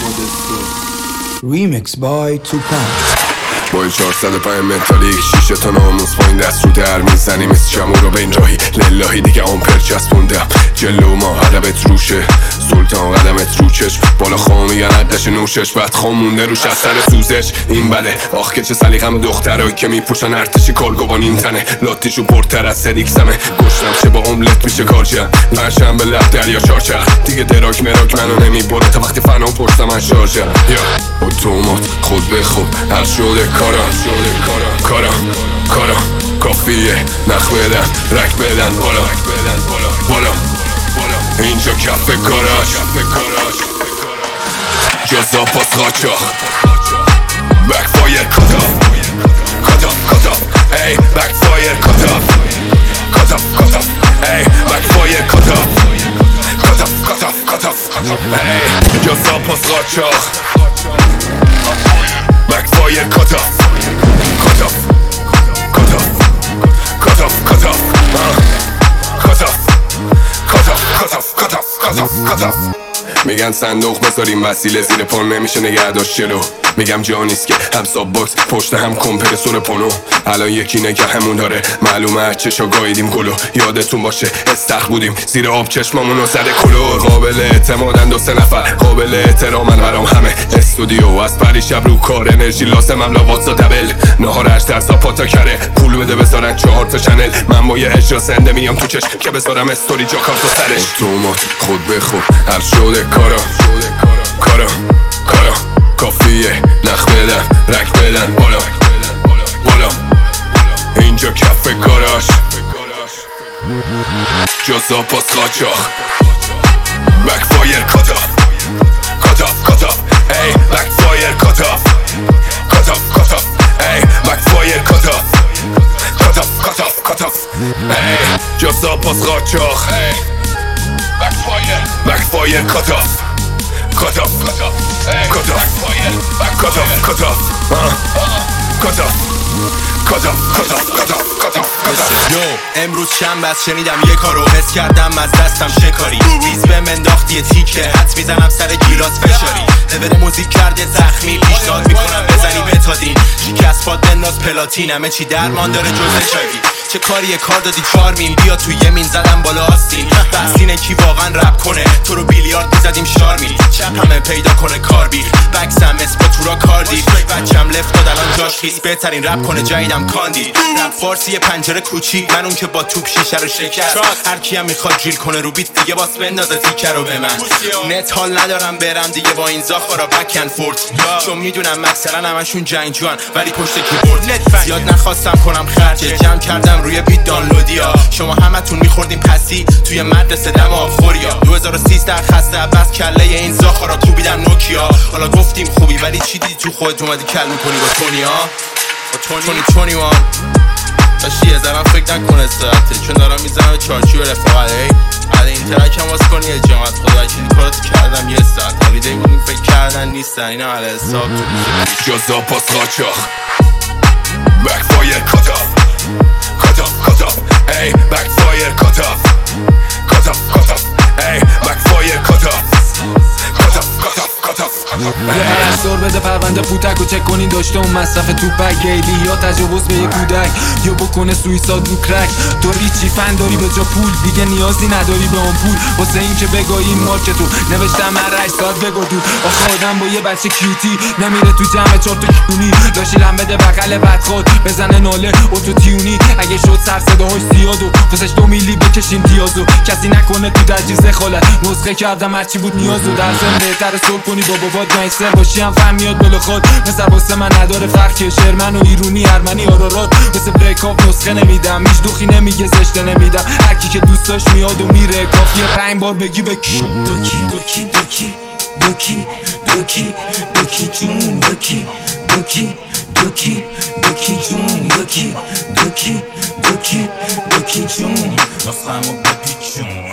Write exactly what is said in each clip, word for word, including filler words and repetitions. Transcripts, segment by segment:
Remix by Tupac. با چهارصد و پنج متالیک شیشه تا ناموس با این دست رو در میزنیم مثل شمو رو به این راهی للهی دیگه آمپر چسبوندم جلو ما هدبت روشه سلطان قدمت رو چشم بالا خامی یا ندش نوشش بعد خام مونده روش از سر سوزش این بده آخ که چه سلیقم دخترایی که میپوشن ارتشی کارگو با نیم تنه لاتیشو پرتر از سدیکسمه گشتم چه با املت میشه کارچم پرشم به لب دریا چارچه دیگه دراک مراک منو نمیبره تا وقتی فنا پشتم من شارجم یا اتومات خود به خود هر شده کارا کارا کارا کافیه نخ بدن رک بدن بالا بالا اینجا کف کاراش جزا پاس قاچاق بک فایر کتاف کتاف کتاف ای بک فایر کتاف کتاف کتاف ای بک فایر کتاف کتاف کتاف کتاف ای جزا پاس قاچاق بک فایر کتاف کتاف کتاف کتاف کتاف کتاف کتاف کتاف کتاف کتاف میگن صندوق بذاریم وسیله زیر پا نمیشه نگه داشت جلو میگم جا نیست که هم ساب باکس پشت هم کمپرسور پونو الان یکی نگه همون داره معلومه از چشا گاییدیم گلو یادتون باشه استخ بودیم زیر آب چشمامونو زده کلور قابل اعتمادن دو سه نفر قابل احترامن برام همه استودیو از پریشب رو کار انرژی لازمم لواتس و دبل نهار هشت در زاپاتا کره پول بده بذارن چهار تا چنل من با یه اجرا سنده میام تو چشم که بذارم استوری جا کارتو سرش اتومات خود به خود هر شده کارا کارا کارا کافیه نخ بدن رک بدن بالا بالا اینجا کف کاراش جزا پاس قاچاق بک فایر کتاف کتاف کتاف ای بک فایر کتاف کتاف کتاف ای بک فایر کتاف کتاف کتاف کتاف ای جزا پاس قاچاق بک فایر بک فایر کتاف کتاف کتاف کتاف کتاف کتاف کتاف کتاف کتاف کتاف کتاف یو امروز شنبه است شنیدم یه کارو حس کردم از دستم شکاری ریز به منداخت یه تیکه حد میزنم سر گیلاس فشاری لول موزیک کرده زخمی پیشنهاد میکنم بزنی بتادین شکست پاد بنداز پلاتین همه چی درمان داره جز چایوی چه کاری یه کار دادی چار مین بیا توی یه مین زدم بالا آستین بس اینه کی واقعا رپ کنه تو رو بیلیارد میزدیم شارمین چپ همه پیدا کنه کار بیر بکسم اسپا تو را کار دید بچم لفت داد الان جاش خیس بهترین رپ کنه جاییدم کاندید رپ فارسی یه پنجره کوچیک من اون که با توپ شیشه رو شکست هر کی هم میخواد جیل کنه رو بیت دیگه باس بندازه تیکه رو به من نت حال ندارم برم دیگه با این زاخارا بکن فورد چون میدونم اکثرا همشون جنگجوان ولی پشت کیبورد زیاد نخواستم کنم خرج جمع کردم روی بیت دانلودیا شما همتون میخوردیم پسی توی مدرسه دم آبخوریا دو هزار و سیزده خسته بس کله این زاخارا کوبیدم نوکیا حالا گفتیم خوبی ولی چی دیدی تو خودت اومدی کل میکنی با تونی ها با تونی تونی وان داشتی یه زمان فکر نکنه ساعته چون دارم میزنم چارچوب رفاقت ای علی این ترک هم واسه کنی اجامت خدا وکیلی کاراتو کردم یه ساعت هالیدی بودیم فکر کردن نیستن اینا علی حساب تو جزا پاس قاچاق بک فایر کتاف کتاف کتاف ای بک فایر کتاف کتاف کتاف ای بک فایر کتاف کتاف کتاف کتاف یه پرستار بده پرونده پوتک و چک کنین داشته اون مصرف توپک گیلی یا تجاوز به یه کودک یا بکنه سویساد رو کرک تو ریچی فن داری به جا پول دیگه نیازی نداری به اون پول واسه این که بگاهی این مارکتو نوشتم هر هشت ساعت بگو دور آخه آدم با یه بچه کیوتی نمیره تو جمع چار تا کیونی لاشیلم بده بغل بدخواد بزنه ناله اوتو تیونی اگه شد سر صداهاش زیادو واسش دو میلی بکشین دیازو کسی نکنه تو تجهیز خالت نسخه کردم هرچی بود نیازو در ضمن بهتر صبح کنی با بابات گنگستر باشی هم فهم میاد بلو خود مثل واسه من نداره فرق که شرمن و ایرونی ارمنی آرارات مثل بریک آف نسخه نمیدم هیچ دوخی نمیگه زشته نمیدم هرکی که دوست داشت میاد و میره کافیه پنج بار بگی به کی دوکی دوکی دوکی دوکی دوکی دوکی جون دوکی دوکی دوکی دوکی جون دوکی دوکی دوکی دوکی جون نسخه‌مو ببی جون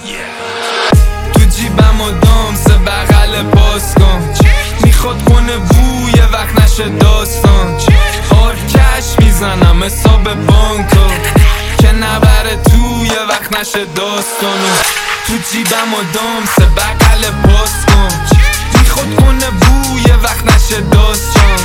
تو جیبم و دامسه بغل باز کن میخواد کنه بو یه وقت نشه داستان آرکش میزنم حساب بانکو که نبره تو یه وقت نشه داستانو تو جیبم و دامسه بغل باز کن خود کنه بوی وقت نشه داستان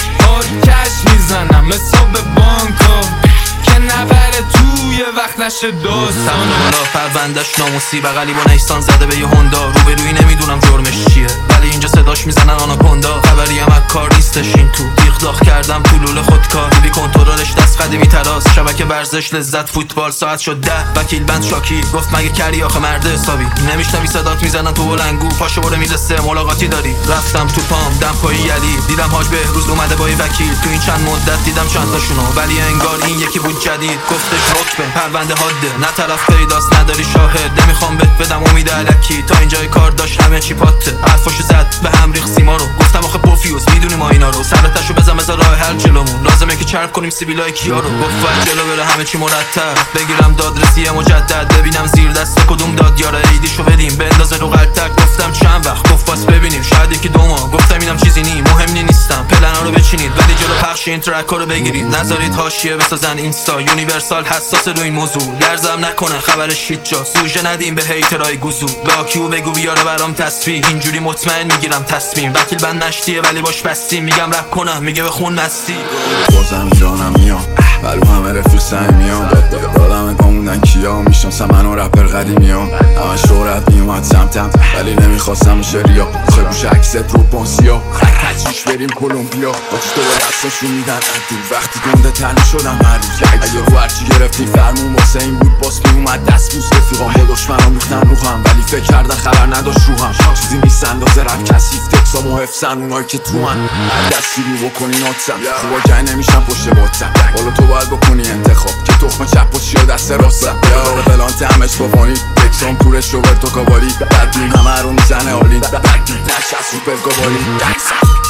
آرکش میزنم حساب بانکا که نبره توی وقت نشه داستان حالا پروندش ناموسی بغلی با نیستان زده به یه هوندا روبروی نمیدونم جرمش چیه ولی اینجا صداش میزنن آناکوندا خبری هم از کار نیستش این تو دیغ داغ کردم تو لوله خودکار بی کنترلش دست قدیمی تراس شبکه ورزش لذت فوتبال ساعت شد ده وکیل بند شاکی گفت مگه کردی آخه مرد حسابی نمیشنوی صدات میزنن تو بلنگو پاشو برو میرسه ملاقاتی داری رفتم تو پام دم پای علی دیدم حاج بهروز اومده با وکیل تو این چند مدت دیدم چند تاشونو ولی انگار این یکی بود جدید گفتش رکبه پرونده حاده نه طرف پیداست نداری شاهد نمیخوام بهت بدم امید الکی تا اینجای کار داشت همه چی پاته حرفاشو زد به هم ریخ سیما رو گفتم آخه پوفیوس میدونی ما اینا رو سرتشو بزن بزن راه حل جلومون لازمه که چرب کنیم سیبیلای کیا رو گفت باید جلو بره همه چی مرتب بگیرم دادرسی مجدد ببینم زیر دست کدوم دادیاره عیدیشو بدیم بندازه رو قلتک گفتم چند وقت گفت باز ببینیم شاید یکی دو ماه گفتم اینم چیزی نی مهم نی نیستم پلنا رو بچینید ولی جلو پخش این ترک رو بگیرید نذارید حاشیه بسازن اینستا یونیورسال حساس رو این موضوع درزم نکنه خبرش هیچ جا سوژه ندیم به هیترای گوزو به آکیو بگو بیاره برام تصویر اینجوری مطمئن میگیرم تصمیم وکیل بند نشتیه ولی باش بستیم میگم رپ کنم میگه به خون مستی بازم ایرانم میام ولو همه رفیق سعی میام دادم گموندن کیا میشناسم منو رپر قدیمیام همه شهرت میومد سمتم ولی نمیخواستم میشه ریا چه گوش عکست رو پانسیا تجریش بریم کلمبیا باچ تو با دستاشون میدن دور وقتی گنده تنی شدم هر روز اگه رو هرچی گرفتی فرمون واسه این بود باز میومد دست بوز رفیقام با دشمنام ریختن روحم ولی فکر کردن خبر نداشت روحم چیزی نیست اندازه رپ کسیف تکسامو حفظن اونایی که تو من هر دستی رو بکنی ناتسم خوبا جای نمیشم پشت باتم حالا تو باید بکنی انتخاب که تخم چپ و چیا دست راستم یا بلانت همش بافانی تکسام تورش روبرتو کابالی بدبین همه رو میزنه آلین بدبین تش از سوپر گابالی